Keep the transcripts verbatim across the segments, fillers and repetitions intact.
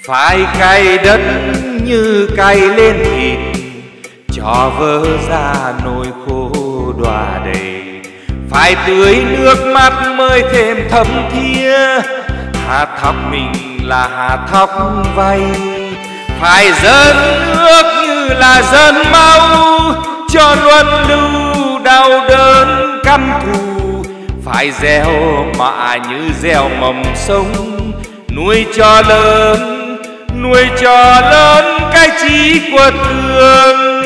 Phải cày đất như cày lên thịt, cho vỡ ra nỗi khô đọa đầy. Phải tưới nước mắt mới thêm thấm thía, hạt thóc mình là hạt thóc vay. Phải dâng nước như là dâng máu, cho luân lưu đau đớn căm thù. Phải gieo mạ như gieo mầm sống, nuôi cho lớn, nuôi cho lớn cái chí quật cường.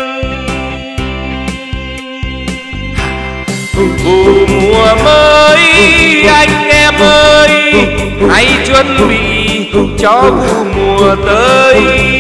Vụ mùa mới anh em ơi, hãy chuẩn bị cho vụ mùa tới.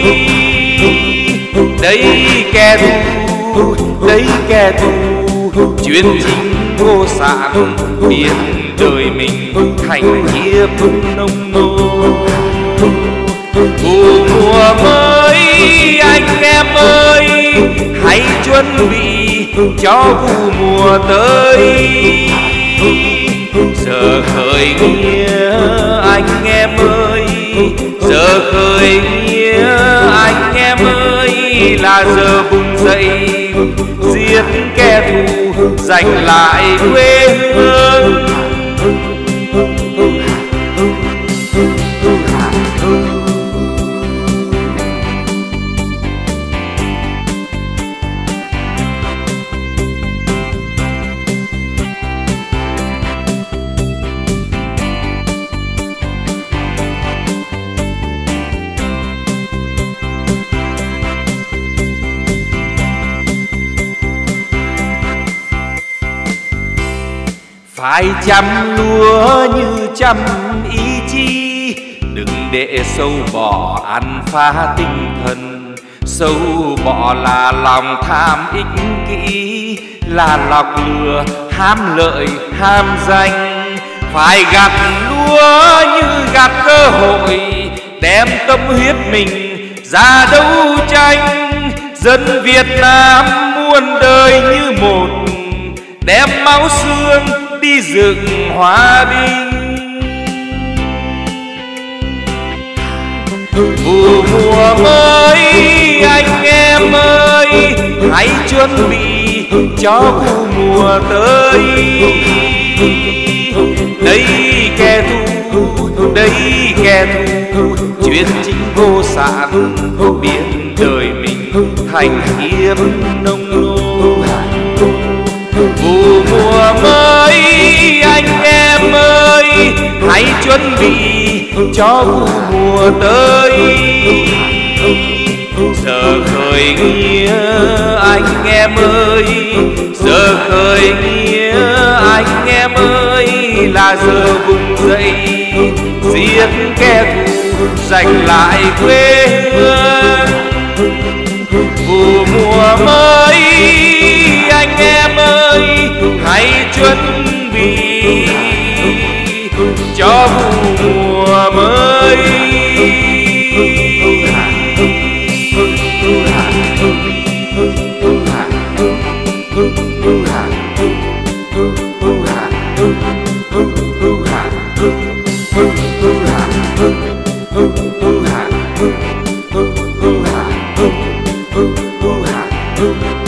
Đây kẻ thù, đây kẻ thù, chuyên chính vô sản, biến đời mình thành hiệp nông nô. Vụ mùa mới anh em ơi, hãy chuẩn bị cho vụ mùa tới. Giờ khởi nghĩa anh em ơi, giờ khởi nghĩa anh em ơi, là giờ vùng dậy giết kẻ thù, giành lại quê hương. Phải chăm lúa như chăm ý chí, đừng để sâu bọ ăn phá tinh thần. Sâu bọ là lòng tham ích kỷ, là lọc lừa ham lợi ham danh. Phải gặt lúa như gặt cơ hội, đem tâm huyết mình ra đấu tranh. Dân Việt Nam muôn đời như một, đem máu xương đi dựng hòa bình. Vụ mùa mới anh em ơi, hãy chuẩn bị cho vụ mùa tới. Đây kẻ thù, đây kẻ thù, chuyên chính vô sản, biến đời mình thành hiệp nông nô. Vụ mùa mới anh em ơi, hãy chuẩn bị cho vụ mùa tới. Giờ khởi nghĩa anh em ơi, giờ khởi nghĩa anh em ơi, là giờ vùng dậy giết kẻ thù, giành lại quê hương. Vụ mùa mới anh em ơi, hãy chuẩn bị cho vụ mùa mới. Ooh,